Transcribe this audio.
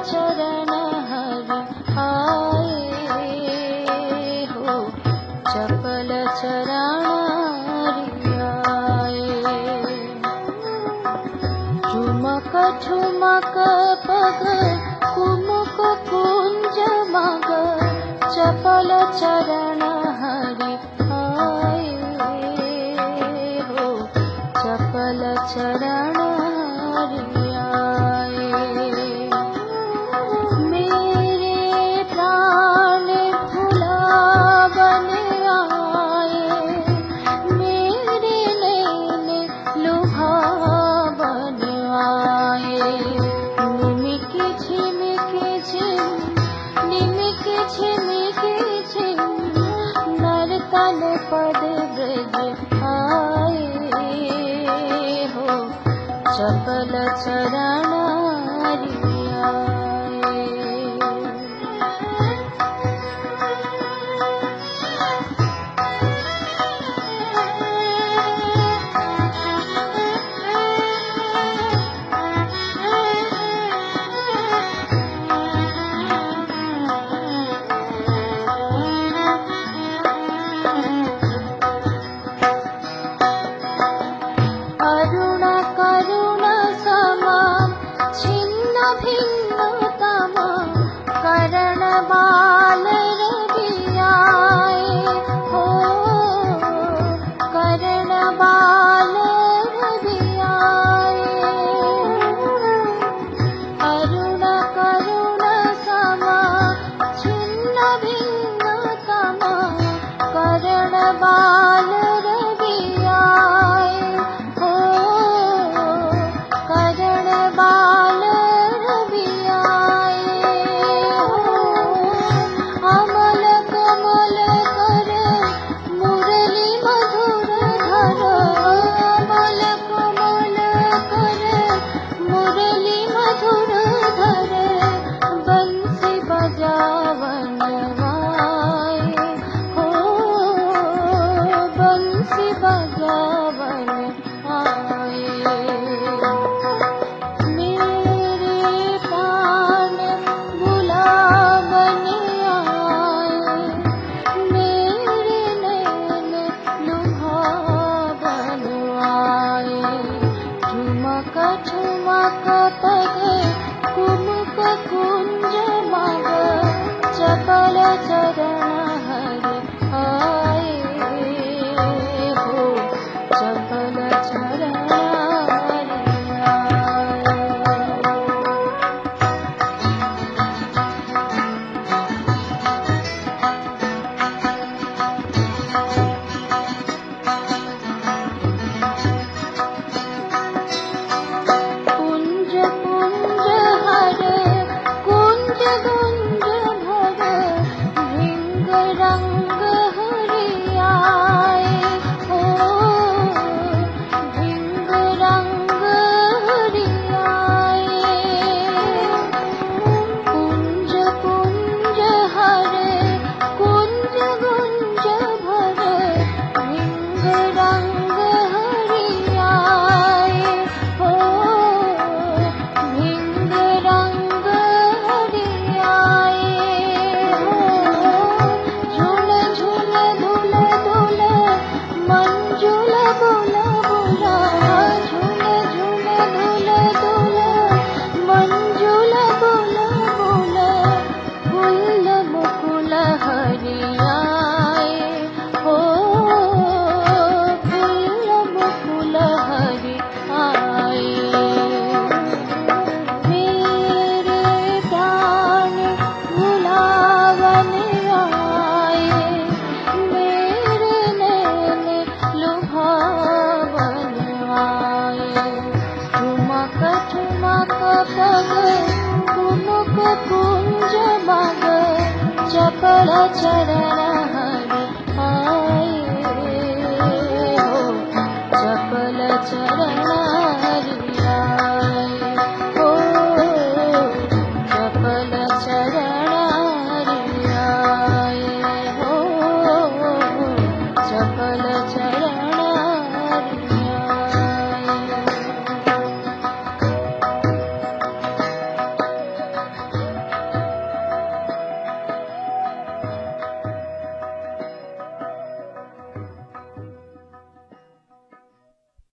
चरण हरि आए हो, चपल चरण हरि आए। झुमक झुमक पग कुमुक कुंज मग, चपल चरण हरि आए हो, चपल चरण हरि आए। मेरे प्राण भुलावन आए, मेरे नैन लुभावन आए। निमिक झिमिक झिम, निमिक झिमिक झिम, नर्तन पद ब्रज आए हो, चपल चरण हरि आए। अरुण करुण सम छिन्न भिन्न तम, करण बाल रवि आए हो, करण बाल रवि आए। अरुण करुण सम छिन्न भिन्न तम, करण बाल रवि आए हो, करण बाल रवि आए हो। अमल कमल कर मुरली मधुर धर, अमल कमल कर मुरली मधुर धर, बंसी बजावन आए हो, बंसी बजावन आए। मेरे प्राण भुलावन आए, मेरे नैन लुभावन आए। झुमक झुमक पग कुमुक कुंज मग, चपल चरण हरि आए हो, चपल चरण हरि आए। कुंज कुंज हर कुंज गुंज भर, भिंग रंग हरि आए हो, भिंग रंग हरि आए। कुंज कुंज हर कुंज गुंज भर, भिंग रंग हरि आए हो, भिंग रंग हरि आए हो। झूल झूल धुल धुल मंजुल बुल बुला, झूल झूल धुल धुल मंजुल बुल बुल, फूल मुकुल हरि आए हो, फूल मुकुल हरि आए। मेरे प्राण भुलावन आए, मेरे नैन लुभावन आए। झुमक झुमक पग कुमुक कुंज मग, चपल चरण